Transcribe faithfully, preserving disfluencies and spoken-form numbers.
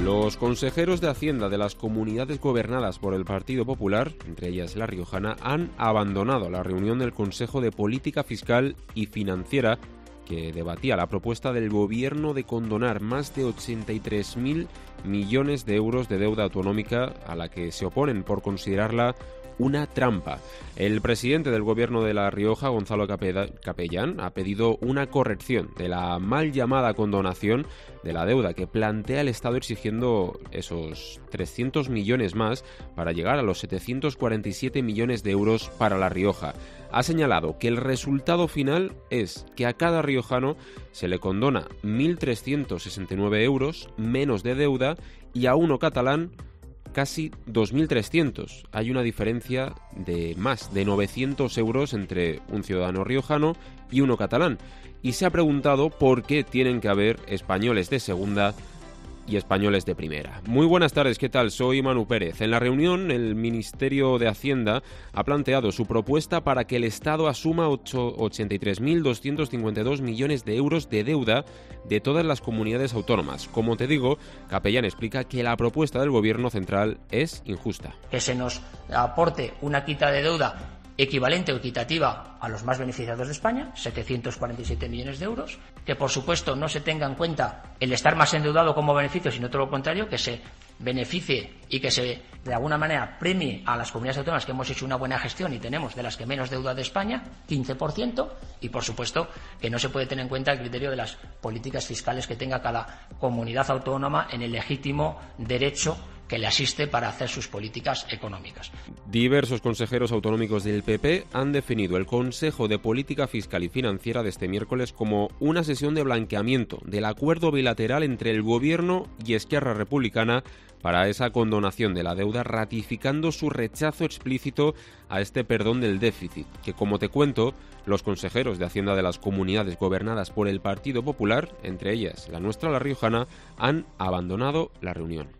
Los consejeros de Hacienda de las comunidades gobernadas por el Partido Popular, entre ellas La Riojana, han abandonado la reunión del Consejo de Política Fiscal y Financiera que debatía la propuesta del Gobierno de condonar más de ochenta y tres mil millones de euros de deuda autonómica, a la que se oponen por considerarla una trampa. El presidente del Gobierno de La Rioja, Gonzalo Capellán, ha pedido una corrección de la mal llamada condonación de la deuda que plantea el Estado, exigiendo esos trescientos millones más para llegar a los setecientos cuarenta y siete millones de euros para La Rioja. Ha señalado que el resultado final es que a cada riojano se le condona mil trescientos sesenta y nueve euros menos de deuda y a uno catalán casi dos mil trescientos. Hay una diferencia de más de novecientos euros entre un ciudadano riojano y uno catalán. Y se ha preguntado por qué tienen que haber españoles de segunda y españoles de primera. Muy buenas tardes, ¿qué tal? Soy Manu Pérez. En la reunión, el Ministerio de Hacienda ha planteado su propuesta para que el Estado asuma ochenta y tres mil doscientos cincuenta y dos millones de euros de deuda de todas las comunidades autónomas. Como te digo, Capellán explica que la propuesta del Gobierno central es injusta. Que se nos aporte una quita de deuda equivalente o equitativa a los más beneficiados de España, setecientos cuarenta y siete millones de euros, que por supuesto no se tenga en cuenta el estar más endeudado como beneficio, sino todo lo contrario, que se beneficie y que se de alguna manera premie a las comunidades autónomas que hemos hecho una buena gestión y tenemos de las que menos deuda de España, quince por ciento, y por supuesto que no se puede tener en cuenta el criterio de las políticas fiscales que tenga cada comunidad autónoma en el legítimo derecho que le asiste para hacer sus políticas económicas. Diversos consejeros autonómicos del P P han definido el Consejo de Política Fiscal y Financiera de este miércoles como una sesión de blanqueamiento del acuerdo bilateral entre el Gobierno y Esquerra Republicana para esa condonación de la deuda, ratificando su rechazo explícito a este perdón del déficit, que, como te cuento, los consejeros de Hacienda de las comunidades gobernadas por el Partido Popular, entre ellas la nuestra, La Riojana, han abandonado la reunión.